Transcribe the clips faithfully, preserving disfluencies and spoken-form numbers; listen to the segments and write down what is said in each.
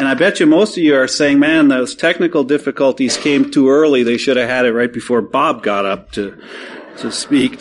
And I bet you most of you are saying, man, those technical difficulties came too early. They should have had it right before Bob got up to to speak.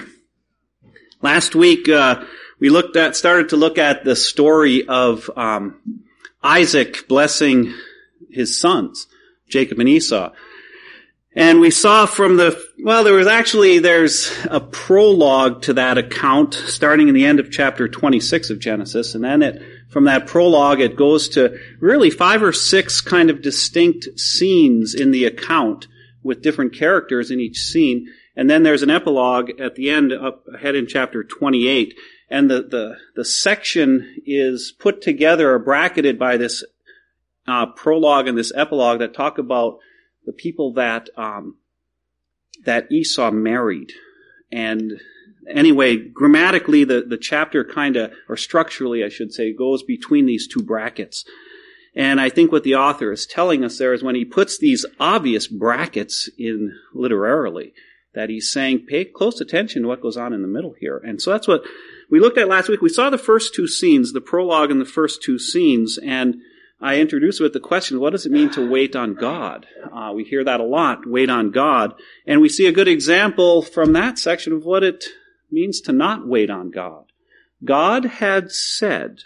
Last week, uh, we looked at, started to look at the story of um, Isaac blessing his sons, Jacob and Esau. And we saw from the, well, there was actually, there's a prologue to that account starting in the end of chapter twenty-six of Genesis. And then it, from that prologue, it goes to really five or six kind of distinct scenes in the account with different characters in each scene. And then there's an epilogue at the end up ahead in chapter twenty-eight. And the, the, the section is put together or bracketed by this uh, prologue and this epilogue that talk about the people that um, that Esau married. And anyway, grammatically, the, the chapter kind of, or structurally, I should say, goes between these two brackets. And I think what the author is telling us there is when he puts these obvious brackets in literarily, that he's saying, pay close attention to what goes on in the middle here. And so that's what we looked at last week. We saw the first two scenes, the prologue and the first two scenes, and I introduced with the question, what does it mean to wait on God? Uh, we hear that a lot, wait on God. And we see a good example from that section of what it means to not wait on God. God had said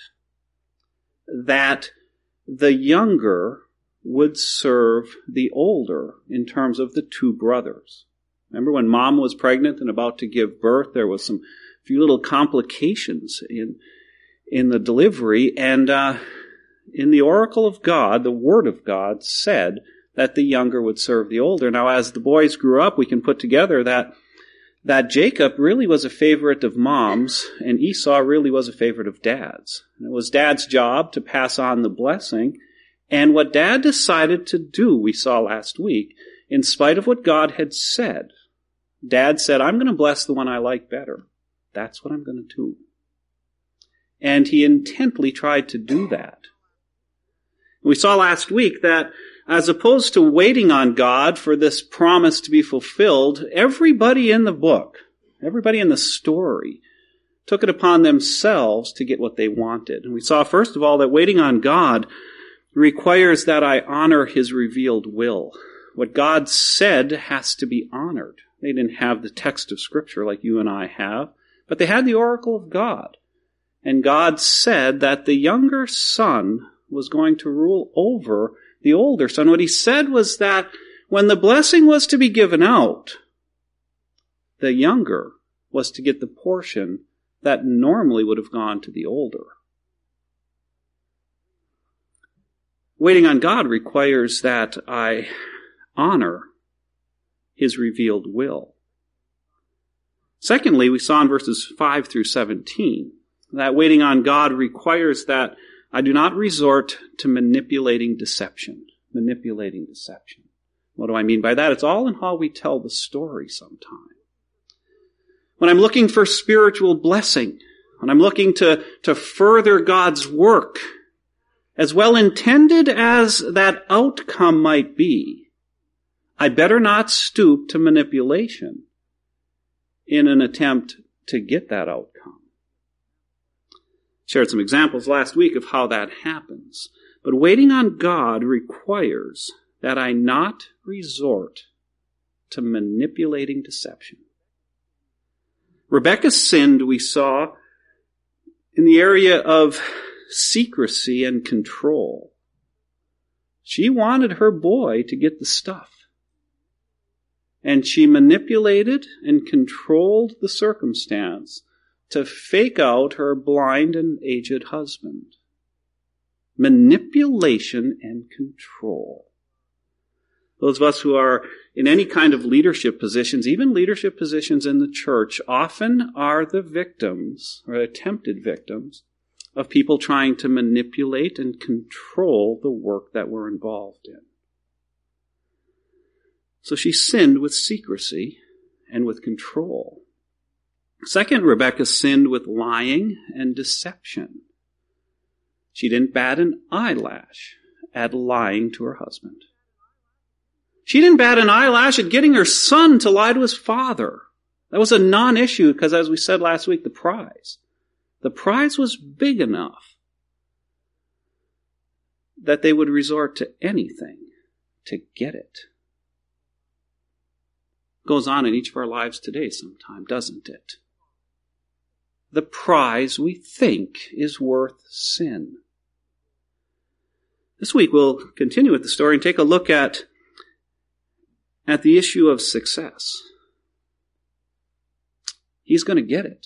that the younger would serve the older in terms of the two brothers. Remember when Mom was pregnant and about to give birth, there was some few little complications in in the delivery, and uh, in the oracle of God, the word of God said that the younger would serve the older. Now, as the boys grew up, we can put together that that Jacob really was a favorite of Mom's, and Esau really was a favorite of Dad's. And it was Dad's job to pass on the blessing, and what Dad decided to do, we saw last week, in spite of what God had said, Dad said, I'm going to bless the one I like better. That's what I'm going to do. And he intently tried to do that. We saw last week that as opposed to waiting on God for this promise to be fulfilled, everybody in the book, everybody in the story, took it upon themselves to get what they wanted. And we saw, first of all, that waiting on God requires that I honor his revealed will. What God said has to be honored. They didn't have the text of Scripture like you and I have, but they had the oracle of God. And God said that the younger son was going to rule over the older son. What he said was that when the blessing was to be given out, the younger was to get the portion that normally would have gone to the older. Waiting on God requires that I honor his revealed will. Secondly, we saw in verses five through seventeen that waiting on God requires that I do not resort to manipulating deception. Manipulating deception. What do I mean by that? It's all in how we tell the story sometime. When I'm looking for spiritual blessing, when I'm looking to, to further God's work, as well intended as that outcome might be, I better not stoop to manipulation in an attempt to get that outcome. Shared some examples last week of how that happens. But waiting on God requires that I not resort to manipulating deception. Rebekah sinned, we saw, in the area of secrecy and control. She wanted her boy to get the stuff. And she manipulated and controlled the circumstance to fake out her blind and aged husband. Manipulation and control. Those of us who are in any kind of leadership positions, even leadership positions in the church, often are the victims, or attempted victims, of people trying to manipulate and control the work that we're involved in. So she sinned with secrecy and with control. Second, Rebekah sinned with lying and deception. She didn't bat an eyelash at lying to her husband. She didn't bat an eyelash at getting her son to lie to his father. That was a non-issue because, as we said last week, the prize. The prize was big enough that they would resort to anything to get it. Goes on in each of our lives today sometime, doesn't it? The prize we think is worth sin. This week we'll continue with the story and take a look at, at the issue of success. He's going to get it.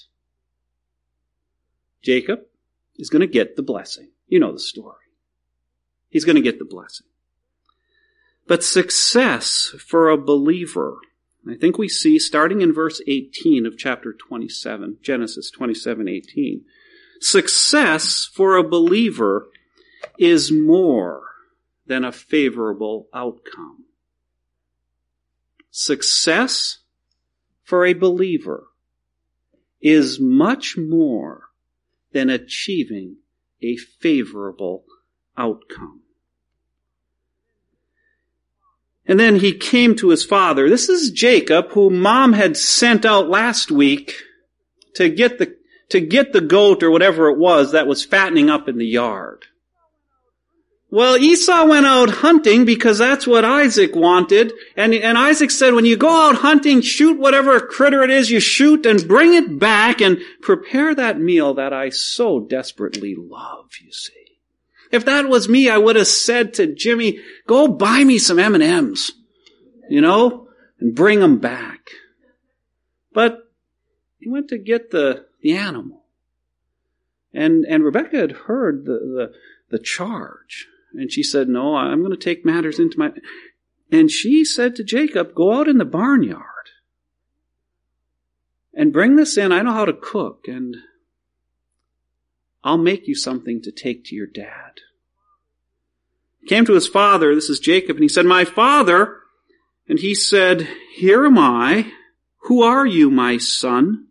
Jacob is going to get the blessing. You know the story. He's going to get the blessing. But success for a believer, I think we see starting in verse eighteen of chapter twenty-seven, Genesis twenty-seven eighteen. Success for a believer is more than a favorable outcome. Success for a believer is much more than achieving a favorable outcome. And then he came to his father. This is Jacob, who mom had sent out last week to get the, to get the goat or whatever it was that was fattening up in the yard. Well, Esau went out hunting because that's what Isaac wanted. And, and Isaac said, when you go out hunting, shoot whatever critter it is you shoot and bring it back and prepare that meal that I so desperately love, you see. If that was me, I would have said to Jimmy, go buy me some M and M's, you know, and bring them back. But he went to get the, the animal. And, and Rebekah had heard the, the, the charge. And she said, no, I'm going to take matters into my... And she said to Jacob, go out in the barnyard and bring this in. I know how to cook, and I'll make you something to take to your dad. He came to his father, this is Jacob, and he said, my father. And he said, here am I. Who are you, my son?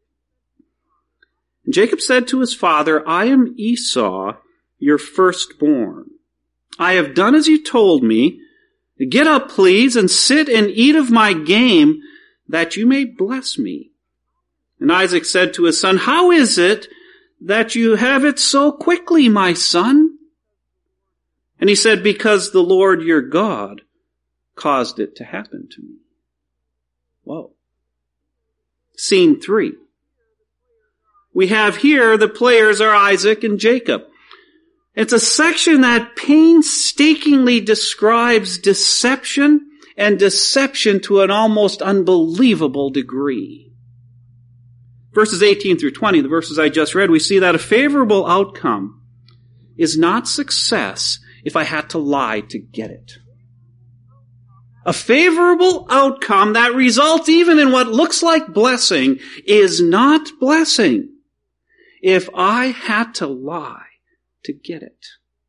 And Jacob said to his father, I am Esau, your firstborn. I have done as you told me. Get up, please, and sit and eat of my game, that you may bless me. And Isaac said to his son, how is it that you have it so quickly, my son? And he said, because the Lord your God caused it to happen to me. Whoa. Scene three. We have here the players are Isaac and Jacob. It's a section that painstakingly describes deception and deception to an almost unbelievable degree. Verses eighteen through twenty, the verses I just read, we see that a favorable outcome is not success if I had to lie to get it. A favorable outcome that results even in what looks like blessing is not blessing if I had to lie to get it.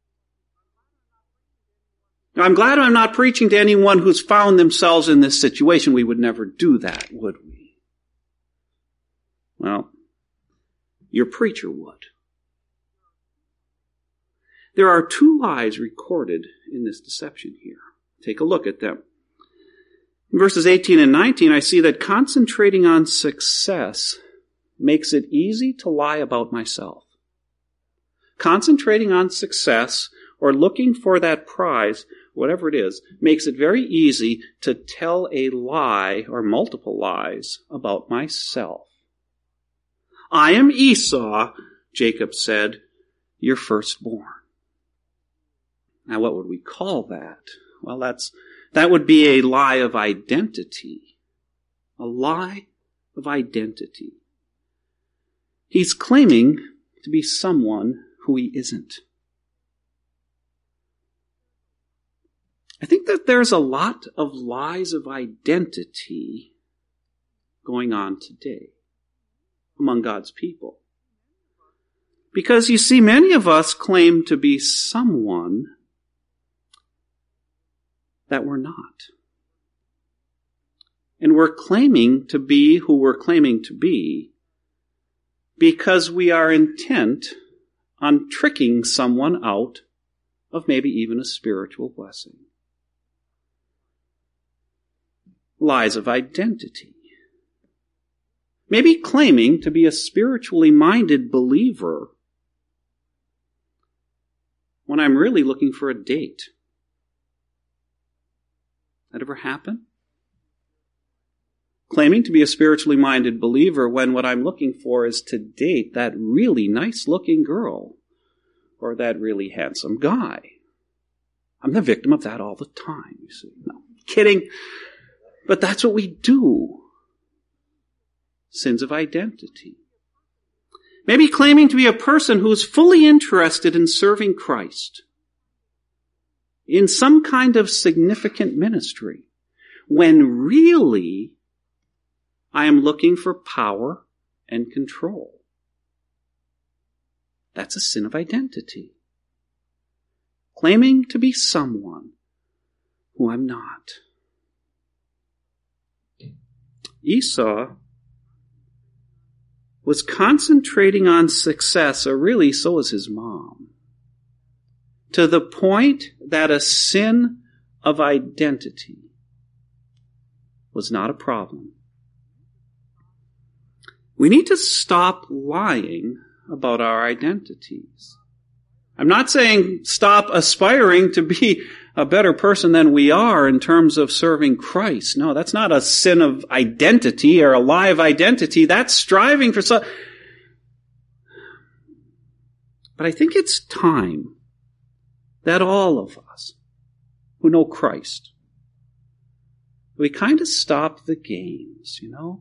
Now, I'm glad I'm not preaching to anyone who's found themselves in this situation. We would never do that, would we? Well, your preacher would. There are two lies recorded in this deception here. Take a look at them. In verses eighteen and nineteen, I see that concentrating on success makes it easy to lie about myself. Concentrating on success or looking for that prize, whatever it is, makes it very easy to tell a lie or multiple lies about myself. I am Esau, Jacob said, your firstborn. Now, what would we call that? Well, that's that would be a lie of identity. A lie of identity. He's claiming to be someone who he isn't. I think that there's a lot of lies of identity going on today among God's people. Because you see, many of us claim to be someone that we're not. And we're claiming to be who we're claiming to be because we are intent on tricking someone out of maybe even a spiritual blessing. Lies of identity. Maybe claiming to be a spiritually minded believer when I'm really looking for a date. That ever happen? Claiming to be a spiritually minded believer when what I'm looking for is to date that really nice looking girl or that really handsome guy. I'm the victim of that all the time, you see. No, kidding. But that's what we do. Sins of identity. Maybe claiming to be a person who is fully interested in serving Christ in some kind of significant ministry, when really I am looking for power and control. That's a sin of identity. Claiming to be someone who I'm not. Esau was concentrating on success, or really so was his mom, to the point that a sin of identity was not a problem. We need to stop lying about our identities. I'm not saying stop aspiring to be a better person than we are in terms of serving Christ. No, that's not a sin of identity or a lie of identity. That's striving for some. But I think it's time that all of us who know Christ, we kind of stop the games, you know?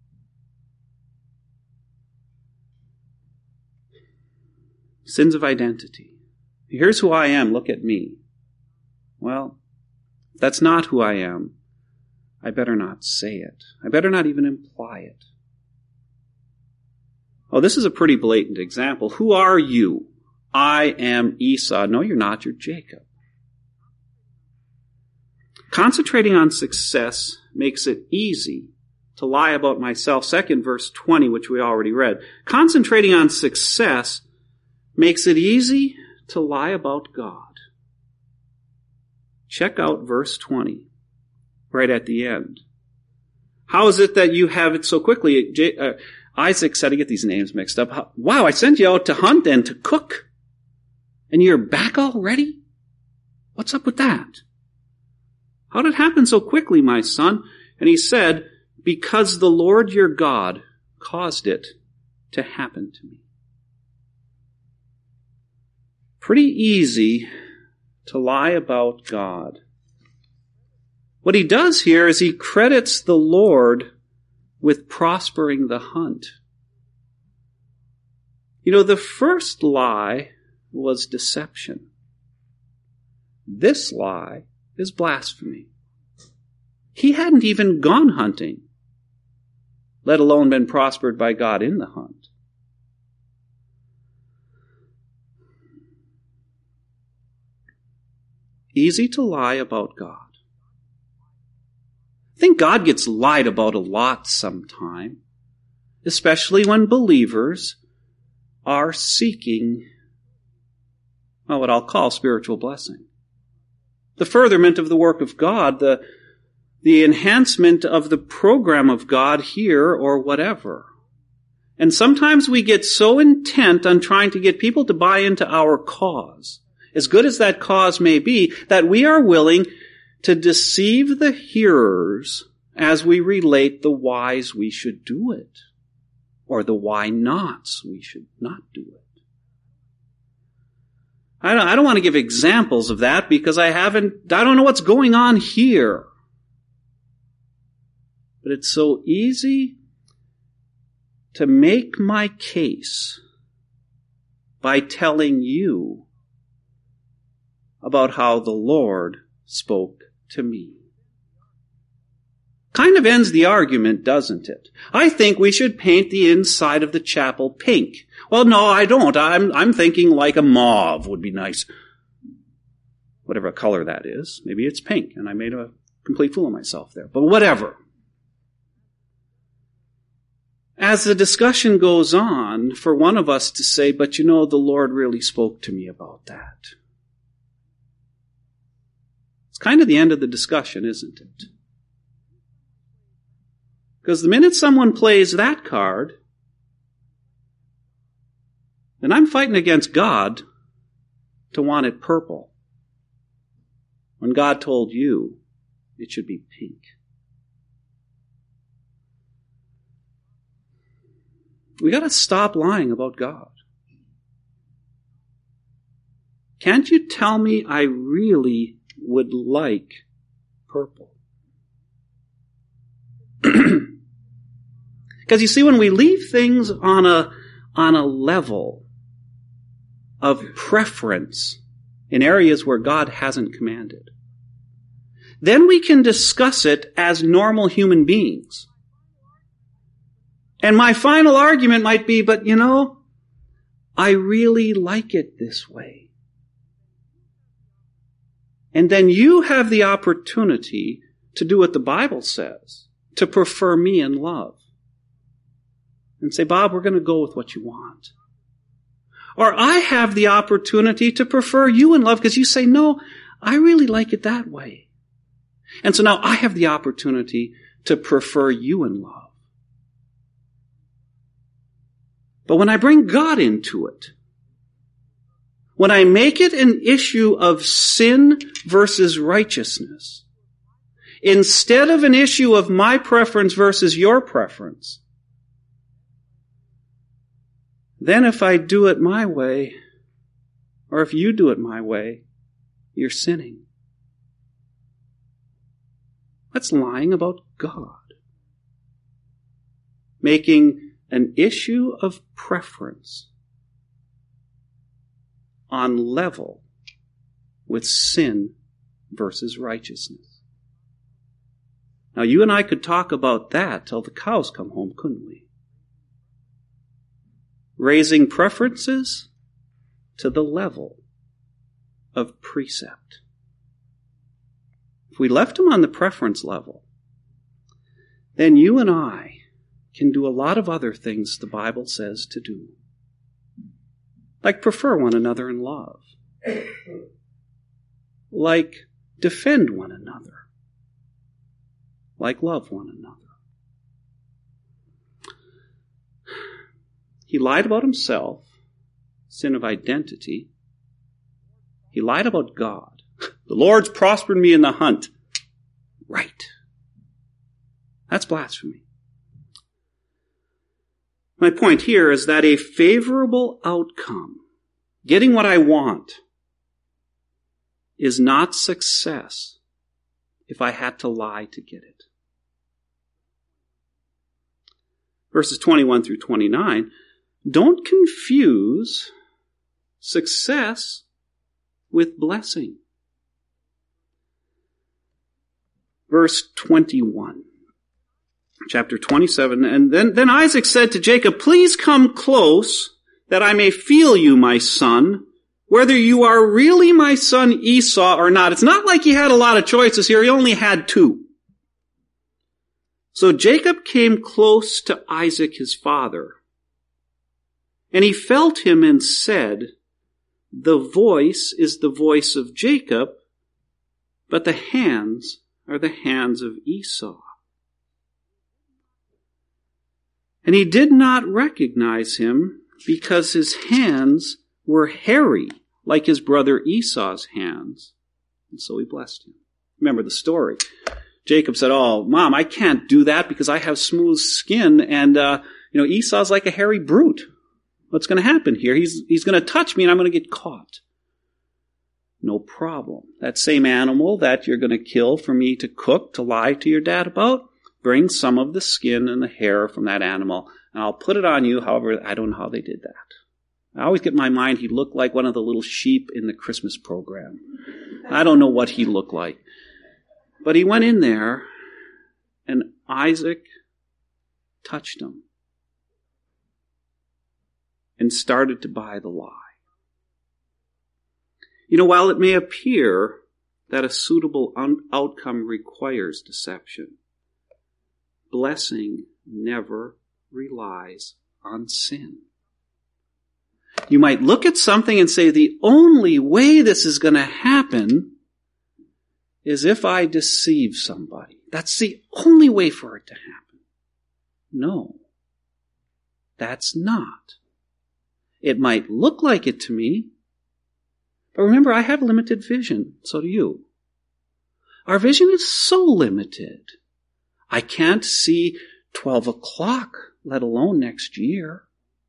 Sins of identity. Here's who I am, look at me. Well, if that's not who I am, I better not say it. I better not even imply it. Oh, this is a pretty blatant example. Who are you? I am Esau. No, you're not. You're Jacob. Concentrating on success makes it easy to lie about myself. Second, verse twenty, which we already read. Concentrating on success makes it easy to lie about God. Check out verse twenty, right at the end. How is it that you have it so quickly? J- uh, Isaac said, I get these names mixed up. How, wow, I sent you out to hunt and to cook, and you're back already? What's up with that? How did it happen so quickly, my son? And he said, because the Lord your God caused it to happen to me. Pretty easy to lie about God. What he does here is he credits the Lord with prospering the hunt. You know, the first lie was deception. This lie is blasphemy. He hadn't even gone hunting, let alone been prospered by God in the hunt. Easy to lie about God. I think God gets lied about a lot sometime, especially when believers are seeking, well, what I'll call spiritual blessing. The furtherment of the work of God, the, the enhancement of the program of God here or whatever. And sometimes we get so intent on trying to get people to buy into our cause, as good as that cause may be, that we are willing to deceive the hearers as we relate the whys we should do it, or the why nots we should not do it. I don't, I don't want to give examples of that because I haven't, I don't know what's going on here. But it's so easy to make my case by telling you about how the Lord spoke to me. Kind of ends the argument, doesn't it? I think we should paint the inside of the chapel pink. Well, no, I don't. I'm, I'm thinking like a mauve would be nice. Whatever color that is. Maybe it's pink, and I made a complete fool of myself there. But whatever. As the discussion goes on, for one of us to say, but you know, the Lord really spoke to me about that. It's kind of the end of the discussion, isn't it? Because the minute someone plays that card, then I'm fighting against God to want it purple when God told you it should be pink? We got to stop lying about God. Can't you tell me I really would like purple? Because you see, when we leave things on a, on a level of preference in areas where God hasn't commanded, then we can discuss it as normal human beings. And my final argument might be, but you know, I really like it this way. And then you have the opportunity to do what the Bible says, to prefer me in love. And say, Bob, we're going to go with what you want. Or I have the opportunity to prefer you in love because you say, no, I really like it that way. And so now I have the opportunity to prefer you in love. But when I bring God into it, when I make it an issue of sin versus righteousness, instead of an issue of my preference versus your preference, then if I do it my way, or if you do it my way, you're sinning. That's lying about God. Making an issue of preference on level with sin versus righteousness. Now, you and I could talk about that till the cows come home, couldn't we? Raising preferences to the level of precept. If we left them on the preference level, then you and I can do a lot of other things the Bible says to do. Like prefer one another in love. Like defend one another. Like love one another. He lied about himself, sin of identity. He lied about God. The Lord's prospered me in the hunt. Right. That's blasphemy. My point here is that a favorable outcome, getting what I want, is not success if I had to lie to get it. Verses twenty-one through twenty-nine, don't confuse success with blessing. Verse twenty-one, chapter twenty-seven, and then, then Isaac said to Jacob, please come close that I may feel you, my son, whether you are really my son Esau or not. It's not like he had a lot of choices here. He only had two. So Jacob came close to Isaac his father, and he felt him and said, the voice is the voice of Jacob, but the hands are the hands of Esau. And he did not recognize him because his hands were hairy, like his brother Esau's hands. And so he blessed him. Remember the story. Jacob said, oh, Mom, I can't do that because I have smooth skin, and uh, you know, Esau's like a hairy brute. What's going to happen here? He's, he's going to touch me and I'm going to get caught. No problem. That same animal that you're going to kill for me to cook, to lie to your dad about, bring some of the skin and the hair from that animal, and I'll put it on you. However, I don't know how they did that. I always get in my mind he looked like one of the little sheep in the Christmas program. I don't know what he looked like. But he went in there, and Isaac touched him and started to buy the lie. You know, while it may appear that a suitable un- outcome requires deception, blessing never relies on sin. You might look at something and say, the only way this is going to happen is if I deceive somebody. That's the only way for it to happen. No, that's not. It might look like it to me, But remember, I have limited vision. So do you. Our vision is so limited. I can't see twelve o'clock, let alone next year.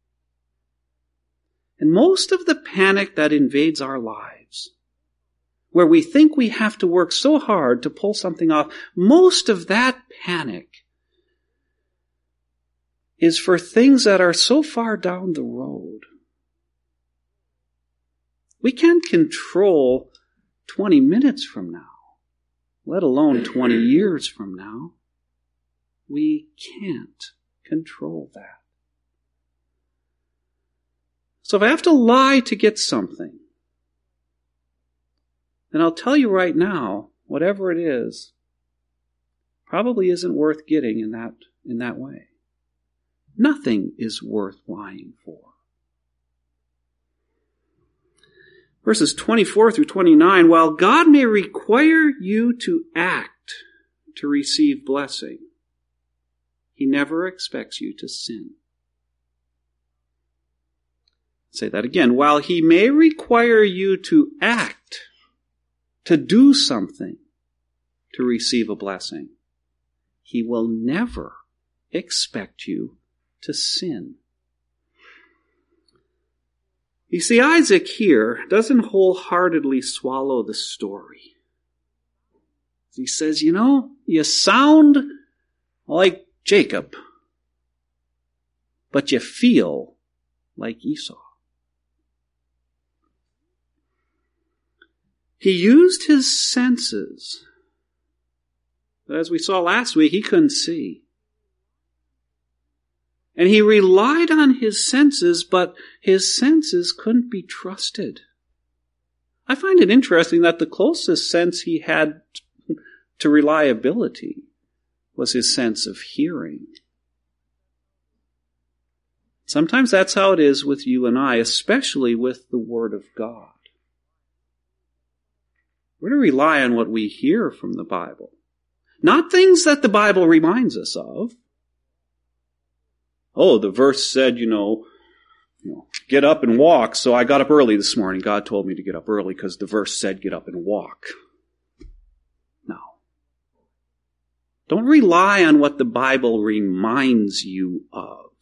And most of the panic that invades our lives, where we think we have to work so hard to pull something off, most of that panic is for things that are so far down the road. We can't control twenty minutes from now, let alone twenty years from now. We can't control that. So if I have to lie to get something, then I'll tell you right now, whatever it is, probably isn't worth getting in that, in that way. Nothing is worth lying for. Verses twenty-four through twenty-nine, while God may require you to act to receive blessing, He never expects you to sin. Say that again. While He may require you to act, to do something to receive a blessing, He will never expect you to sin. You see, Isaac here doesn't wholeheartedly swallow the story. He says, you know, you sound like Jacob, but you feel like Esau. He used his senses, but as we saw last week, he couldn't see. And he relied on his senses, but his senses couldn't be trusted. I find it interesting that the closest sense he had to reliability was his sense of hearing. Sometimes that's how it is with you and I, especially with the Word of God. We're to rely on what we hear from the Bible, not things that the Bible reminds us of. Oh, the verse said, you know, you know, get up and walk, so I got up early this morning. God told me to get up early because the verse said get up and walk. No. Don't rely on what the Bible reminds you of.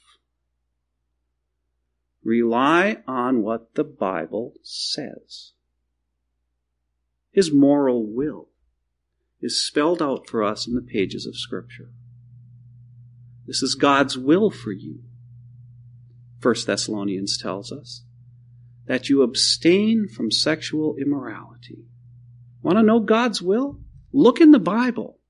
Rely on what the Bible says. His moral will is spelled out for us in the pages of Scripture. This is God's will for you. First Thessalonians tells us that you abstain from sexual immorality. Want to know God's will? Look in the Bible.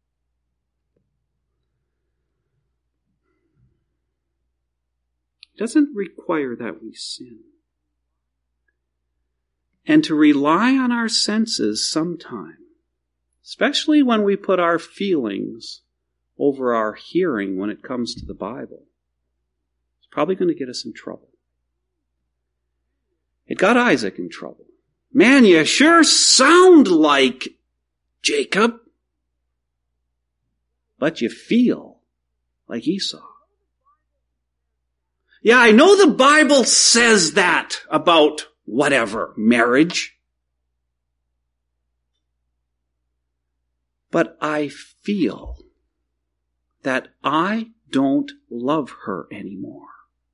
It doesn't require that we sin. And to rely on our senses sometime, especially when we put our feelings over our hearing when it comes to the Bible, it's probably going to get us in trouble. It got Isaac in trouble. Man, you sure sound like Jacob, but you feel like Esau. Yeah, I know the Bible says that about whatever, marriage. But I feel that I don't love her anymore.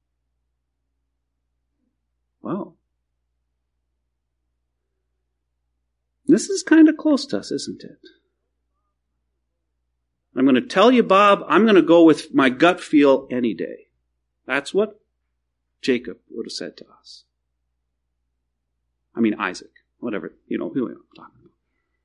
Well, this is kind of close to us, isn't it? I'm going to tell you, Bob, I'm going to go with my gut feel any day. That's what Jacob would have said to us. I mean, Isaac, whatever, you know, who I'm talking about.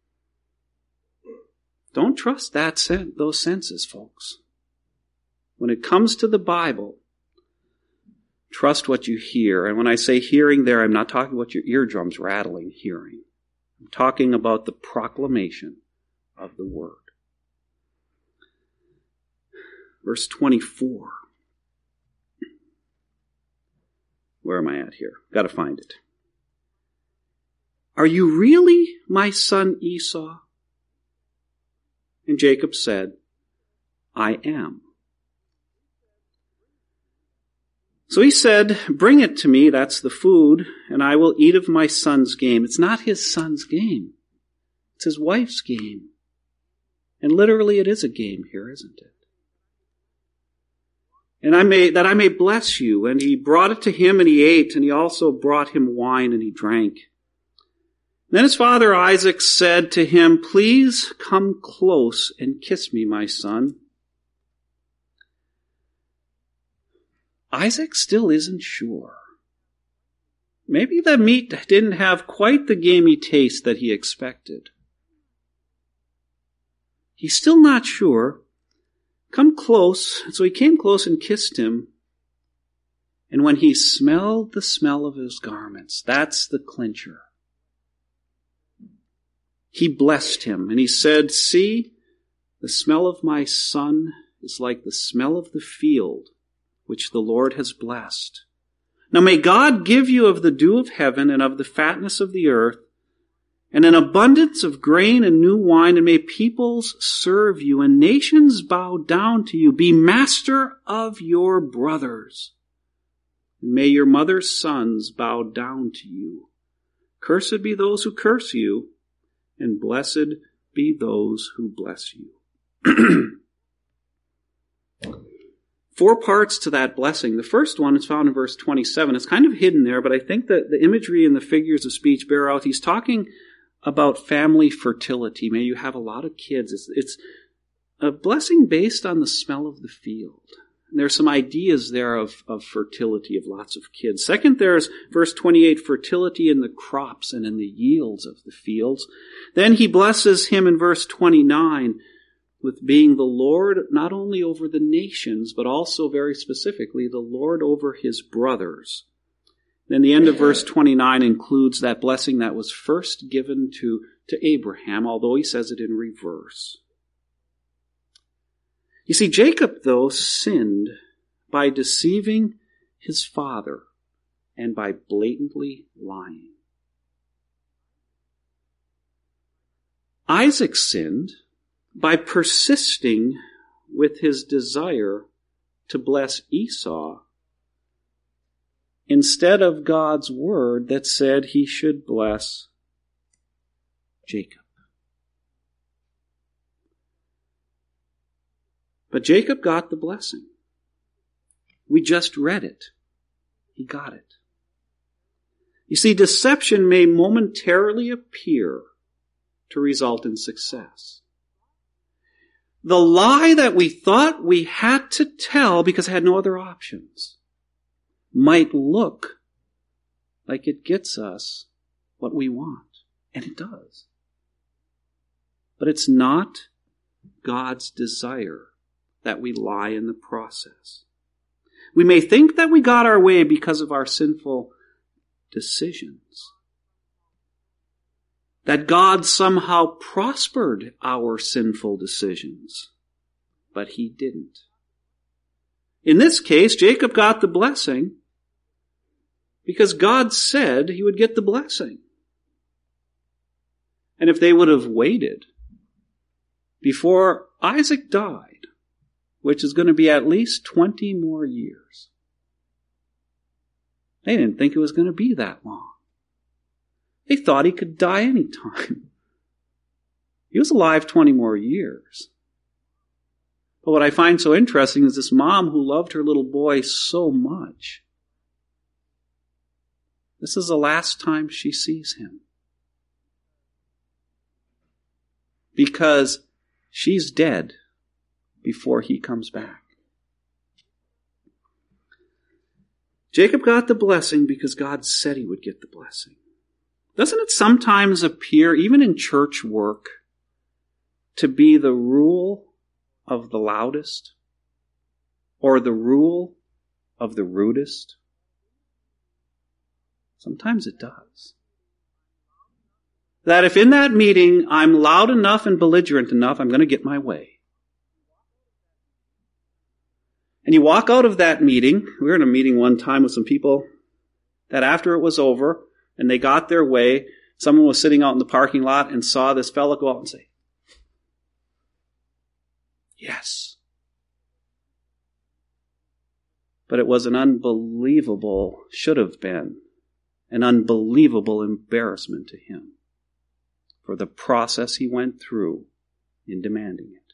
Don't trust that sen- those senses, folks. When it comes to the Bible, trust what you hear. And when I say hearing there, I'm not talking about your eardrums rattling hearing. I'm talking about the proclamation of the Word. Verse twenty-four. Where am I at here? Got to find it. Are you really my son Esau? And Jacob said, I am. So he said, bring it to me, that's the food, and I will eat of my son's game. It's not his son's game. It's his wife's game. And literally it is a game here, isn't it? And I may, that I may bless you. And he brought it to him and he ate, and he also brought him wine and he drank. Then his father Isaac said to him, please come close and kiss me, my son. Isaac still isn't sure. Maybe the meat didn't have quite the gamey taste that he expected. He's still not sure. Come close. And so he came close and kissed him. And when he smelled the smell of his garments, that's the clincher. He blessed him, and he said, see, the smell of my son is like the smell of the field, which the Lord has blessed. Now may God give you of the dew of heaven and of the fatness of the earth, and an abundance of grain and new wine, and may peoples serve you, and nations bow down to you. Be master of your brothers, and may your mother's sons bow down to you. Cursed be those who curse you, and blessed be those who bless you. Four parts to that blessing. The first one is found in verse twenty-seven. It's kind of hidden there, but I think that the imagery and the figures of speech bear out. He's talking about family fertility. May you have a lot of kids. It's, it's a blessing based on the smell of the field. And there's some ideas there of, of fertility, of lots of kids. Second, there's verse twenty-eight, fertility in the crops and in the yields of the fields. Then he blesses him in verse twenty-nine with being the Lord not only over the nations, but also very specifically the Lord over his brothers. Then the end of verse twenty-nine includes that blessing that was first given to, to Abraham, although he says it in reverse. You see, Jacob, though, sinned by deceiving his father and by blatantly lying. Isaac sinned by persisting with his desire to bless Esau instead of God's word that said he should bless Jacob. But Jacob got the blessing. We just read it. He got it. You see, deception may momentarily appear to result in success. The lie that we thought we had to tell because it had no other options might look like it gets us what we want. And it does. But it's not God's desire that we lie in the process. We may think that we got our way because of our sinful decisions. That God somehow prospered our sinful decisions. But he didn't. In this case, Jacob got the blessing because God said he would get the blessing. And if they would have waited before Isaac died, which is going to be at least twenty more years, they didn't think it was going to be that long. They thought he could die any time. He was alive twenty more years. But what I find so interesting is this mom who loved her little boy so much. This is the last time she sees him. Because she's dead before he comes back. Jacob got the blessing because God said he would get the blessing. Doesn't it sometimes appear, even in church work, to be the rule of the loudest or the rule of the rudest? Sometimes it does. That if in that meeting I'm loud enough and belligerent enough, I'm going to get my way. And you walk out of that meeting. We were in a meeting one time with some people that after it was over and they got their way, someone was sitting out in the parking lot and saw this fellow go out and say, yes. But it was an unbelievable, should have been, an unbelievable embarrassment to him for the process he went through in demanding it.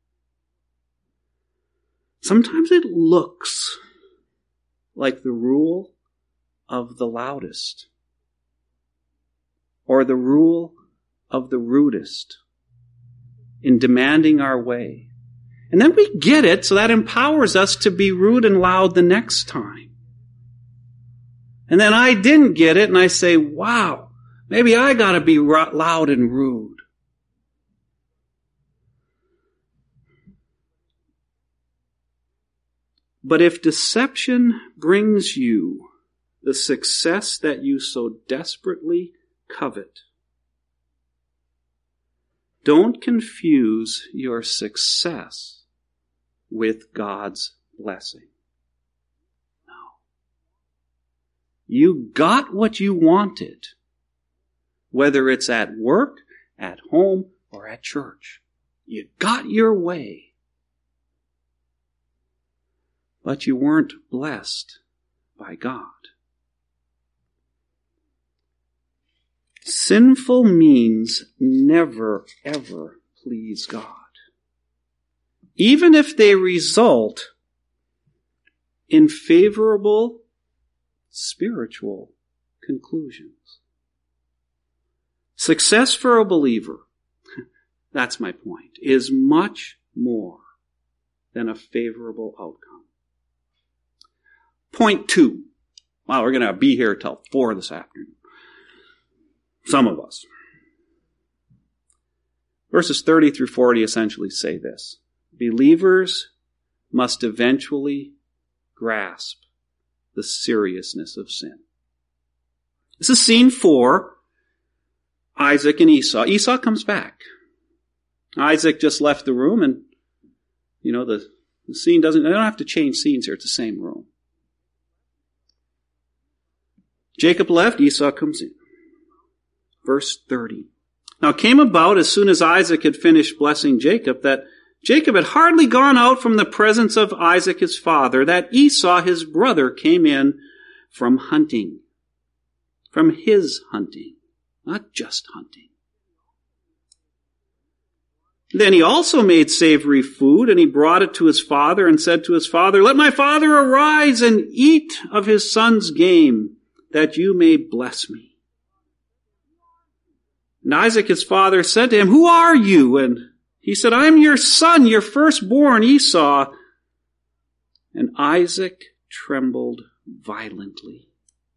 Sometimes it looks like the rule of the loudest, or the rule of the rudest in demanding our way. And then we get it, so that empowers us to be rude and loud the next time. And then I didn't get it, and I say, wow, maybe I gotta be loud and rude. But if deception brings you the success that you so desperately covet, don't confuse your success with God's blessing. No. You got what you wanted, whether it's at work, at home, or at church. You got your way. But you weren't blessed by God. Sinful means never, ever please God, even if they result in favorable spiritual conclusions. Success for a believer, that's my point, is much more than a favorable outcome. Point two. Wow, we're going to be here till four this afternoon. Some of us. Verses thirty through forty essentially say this. Believers must eventually grasp the seriousness of sin. This is scene four. Isaac and Esau. Esau comes back. Isaac just left the room, and, you know, the, the scene doesn't, they don't have to change scenes here. It's the same room. Jacob left, Esau comes in. Verse thirty. Now it came about as soon as Isaac had finished blessing Jacob that Jacob had hardly gone out from the presence of Isaac his father, that Esau his brother came in from hunting. From his hunting, not just hunting. Then he also made savory food, and he brought it to his father and said to his father, "Let my father arise and eat of his son's game, that you may bless me." And Isaac his father said to him, "Who are you?" And he said, "I'm your son, your firstborn, Esau." And Isaac trembled violently.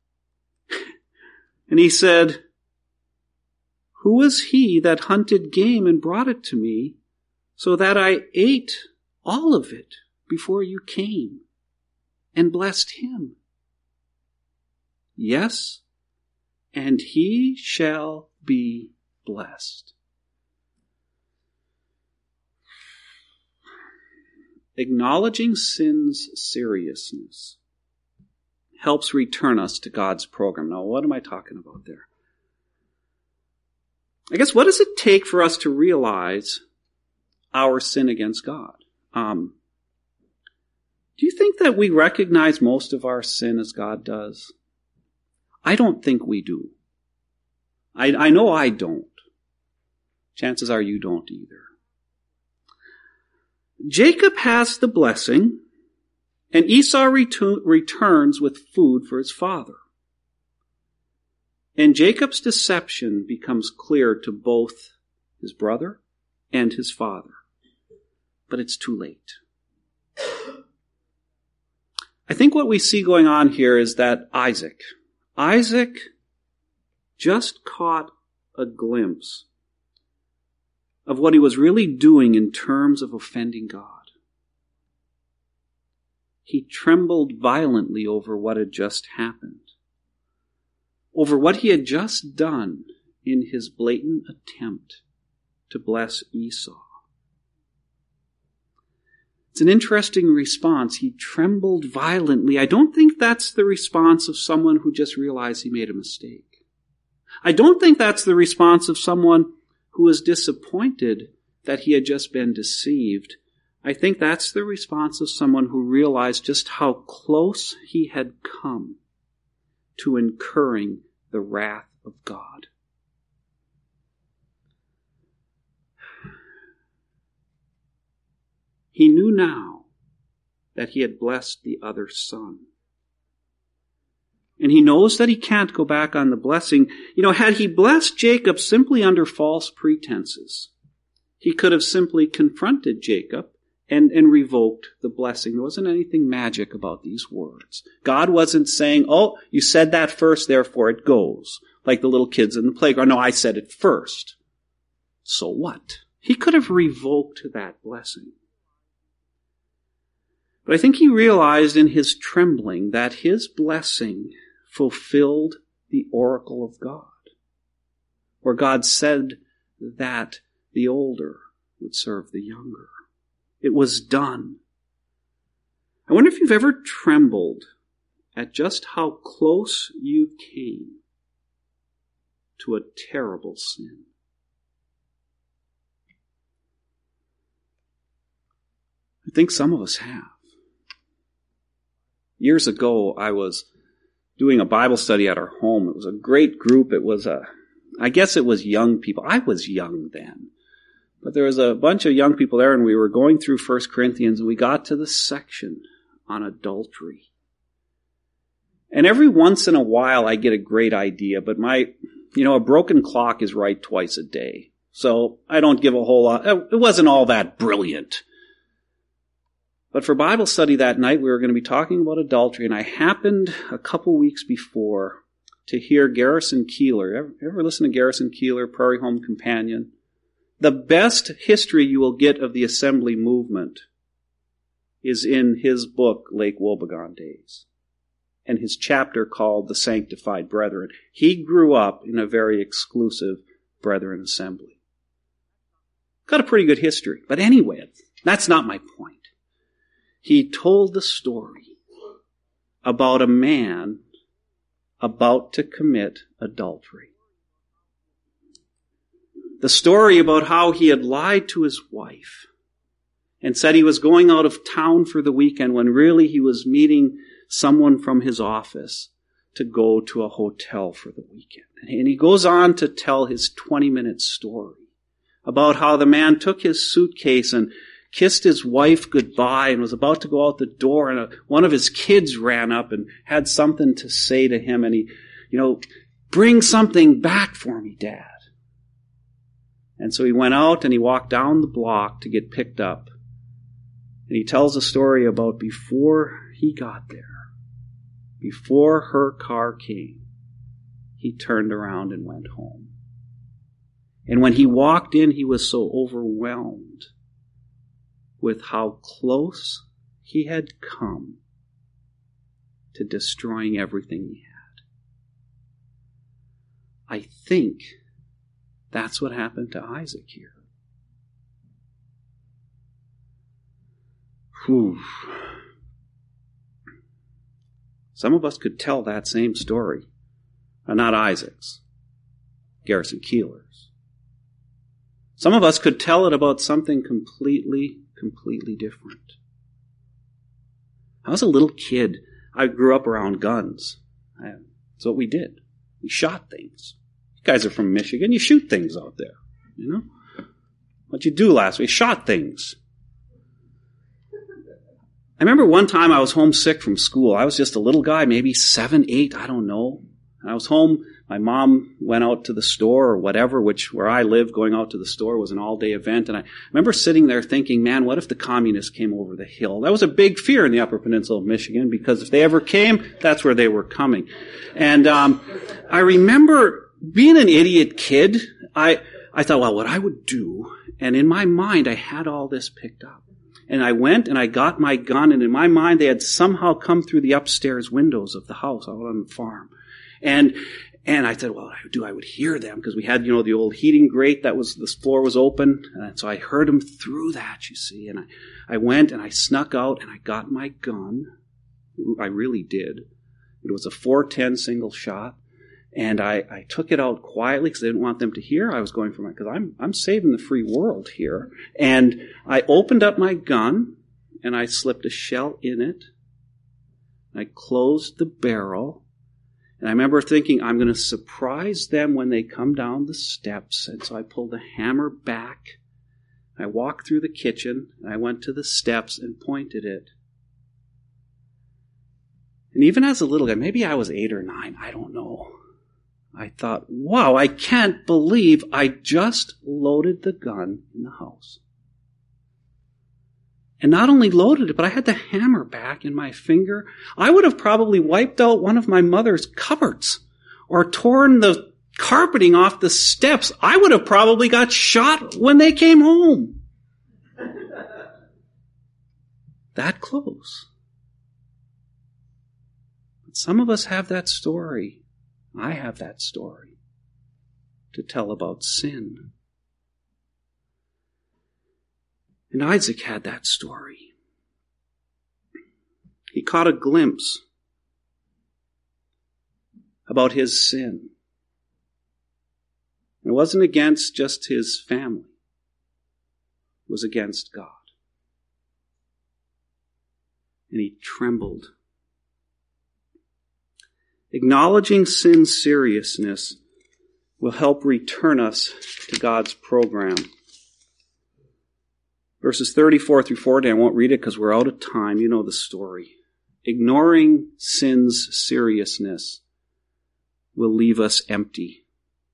And he said, "Who was he that hunted game and brought it to me, so that I ate all of it before you came and blessed him? Yes, and he shall be blessed." Acknowledging sin's seriousness helps return us to God's program. Now, what am I talking about there? I guess, what does it take for us to realize our sin against God? Um, do you think that we recognize most of our sin as God does? I don't think we do. I, I know I don't. Chances are you don't either. Jacob has the blessing, and Esau retu- returns with food for his father. And Jacob's deception becomes clear to both his brother and his father. But it's too late. I think what we see going on here is that Isaac, Isaac just caught a glimpse of what he was really doing in terms of offending God. He trembled violently over what had just happened, over what he had just done in his blatant attempt to bless Esau. It's an interesting response. He trembled violently. I don't think that's the response of someone who just realized he made a mistake. I don't think that's the response of someone who was disappointed that he had just been deceived I think that's the response of someone who realized just how close he had come to incurring the wrath of God. He knew now that he had blessed the other son. And he knows that he can't go back on the blessing. You know, had he blessed Jacob simply under false pretenses, he could have simply confronted Jacob and, and revoked the blessing. There wasn't anything magic about these words. God wasn't saying, oh, you said that first, therefore it goes. Like the little kids in the playground. No, I said it first. So what? He could have revoked that blessing. But I think he realized in his trembling that his blessing fulfilled the oracle of God, where God said that the older would serve the younger. It was done. I wonder if you've ever trembled at just how close you came to a terrible sin. I think some of us have. Years ago, I was doing a Bible study at our home. It was a great group. It was a, I guess it was young people. I was young then. But there was a bunch of young people there, and we were going through First Corinthians, and we got to the section on adultery. And every once in a while, I get a great idea, but my, you know, a broken clock is right twice a day. So I don't give a whole lot. It wasn't all that brilliant. But for Bible study that night, we were going to be talking about adultery, and I happened a couple weeks before to hear Garrison Keillor. Ever, ever listen to Garrison Keillor, Prairie Home Companion? The best history you will get of the assembly movement is in his book, Lake Wobegon Days, and his chapter called The Sanctified Brethren. He grew up in a very exclusive Brethren assembly. Got a pretty good history. But anyway, that's not my point. He told the story about a man about to commit adultery. The story about how he had lied to his wife and said he was going out of town for the weekend when really he was meeting someone from his office to go to a hotel for the weekend. And he goes on to tell his twenty-minute story about how the man took his suitcase and kissed his wife goodbye and was about to go out the door, and a, one of his kids ran up and had something to say to him, and he, you know, bring something back for me, Dad. And so he went out and he walked down the block to get picked up. And he tells a story about before he got there, before her car came, he turned around and went home. And when he walked in, he was so overwhelmed with how close he had come to destroying everything he had. I think that's what happened to Isaac here. Whew. Some of us could tell that same story. Uh, not Isaac's. Garrison Keillor's. Some of us could tell it about something completely completely different. I was a little kid. I grew up around guns. I, that's what we did. We shot things. You guys are from Michigan. You shoot things out there. You know? What'd you do last week? Shot things. I remember one time I was homesick from school. I was just a little guy, maybe seven, eight, I don't know. I was home. My mom went out to the store or whatever, which where I lived, going out to the store was an all-day event. And I remember sitting there thinking, man, what if the communists came over the hill? That was a big fear in the Upper Peninsula of Michigan, because if they ever came, that's where they were coming. And um, I remember being an idiot kid. I, I thought, well, what I would do, and in my mind, I had all this picked up. And I went and I got my gun, and in my mind, they had somehow come through the upstairs windows of the house out on the farm. And And I said, well, what I would do, I would hear them, because we had, you know, the old heating grate that was, the floor was open. And so I heard them through that, you see. And I, I went and I snuck out and I got my gun. I really did. It was a four ten single shot. And I, I took it out quietly because I didn't want them to hear. I was going for my, because I'm, I'm saving the free world here. And I opened up my gun and I slipped a shell in it. I closed the barrel. And I remember thinking, I'm going to surprise them when they come down the steps. And so I pulled the hammer back. I walked through the kitchen. And I went to the steps and pointed it. And even as a little guy, maybe I was eight or nine, I don't know. I thought, wow, I can't believe I just loaded the gun in the house. And not only loaded it, but I had the hammer back in my finger. I would have probably wiped out one of my mother's cupboards or torn the carpeting off the steps. I would have probably got shot when they came home. That close. But some of us have that story. I have that story to tell about sin. And Isaac had that story. He caught a glimpse about his sin. It wasn't against just his family. It was against God. And he trembled. Acknowledging sin's seriousness will help return us to God's program. Verses thirty-four through forty, I won't read it because we're out of time. You know the story. Ignoring sin's seriousness will leave us empty.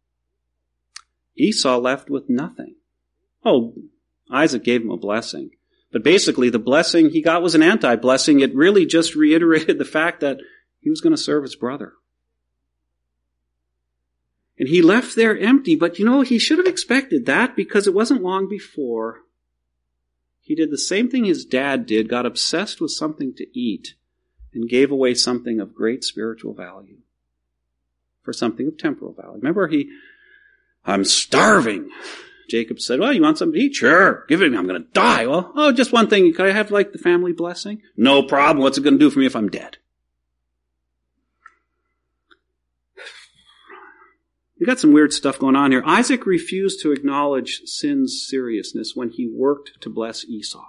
Esau left with nothing. Oh, Isaac gave him a blessing. But basically the blessing he got was an anti-blessing. It really just reiterated the fact that he was going to serve his brother. And he left there empty, but you know, he should have expected that because it wasn't long before he did the same thing his dad did, got obsessed with something to eat, and gave away something of great spiritual value for something of temporal value. Remember, he, I'm starving. Jacob said, well, you want something to eat? Sure, give it to me, I'm going to die. Well, oh, just one thing, could I have like the family blessing? No problem, what's it going to do for me if I'm dead? We got some weird stuff going on here. Isaac refused to acknowledge sin's seriousness when he worked to bless Esau.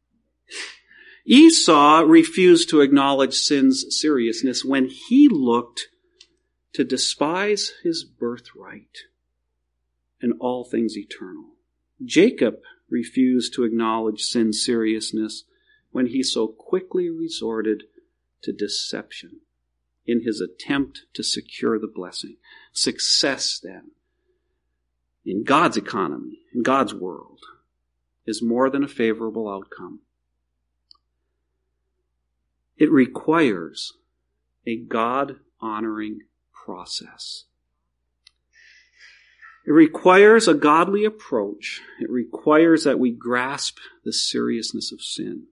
Esau refused to acknowledge sin's seriousness when he looked to despise his birthright and all things eternal. Jacob refused to acknowledge sin's seriousness when he so quickly resorted to deception in his attempt to secure the blessing. Success, then, in God's economy, in God's world, is more than a favorable outcome. It requires a God-honoring process. It requires a godly approach. It requires that we grasp the seriousness of sin.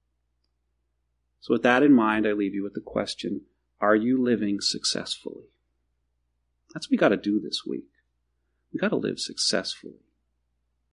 So with that in mind, I leave you with the question, are you living successfully? That's what we got to do this week. We got to live successfully.